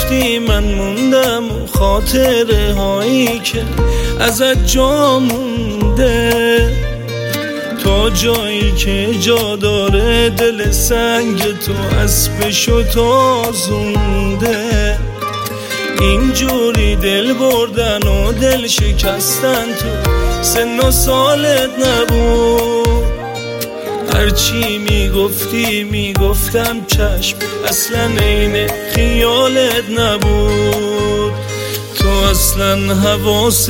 گفتی من موندم و خاطره هایی که ازت جا مونده، تا جایی که جا داره دل سنگ تو اسبشو تازونده. اینجوری دل بردن و دل شکستن تو سن و سالت نبود. هرچی میگفتی میگفتم چشم، اصلا عین خیالت نبود، تو اصلا حواست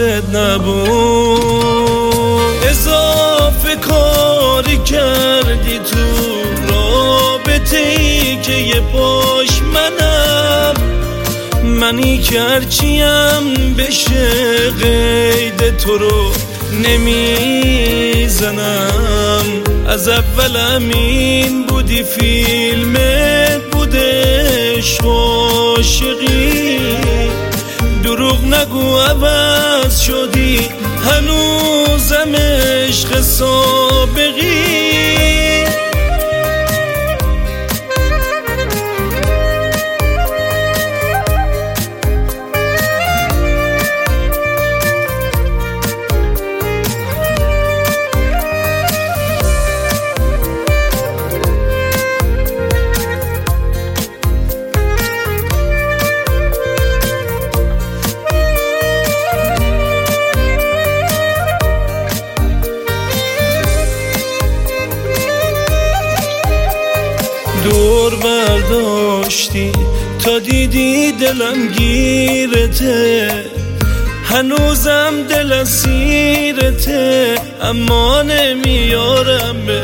نبود. اضافه کاری کردی تو رابطه ای که یه پاش منی که هرچیم بشه قید تو رو نمیزنم. از اول همین بودی فیلمت بودش عاشقی، دروغ نگو عوض شدی هنوزم عشق سابقی. دور برداشتی تا دیدی دلم گیرته، هنوزم دل اسیرته، اما نمیارم به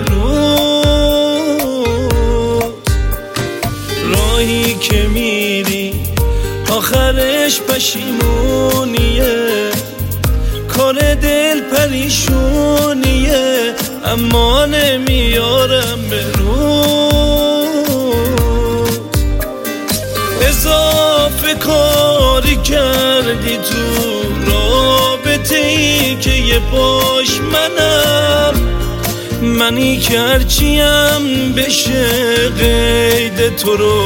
روز. راهی که میری آخرش پشیمونیه، کار دل پریشونیه، اما نمیارم به روز. اضافه کاری کردی تو رابطه ای که یه پاش منی که هرچیم بشه قید تو رو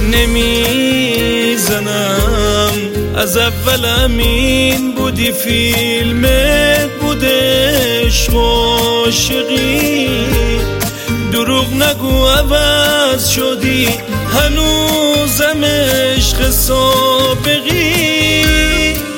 نمیزنم. از اول همین بودی فیلمت بودش عاشقی، دروغ نگو عوض شدی هنوزم عشق سابقی.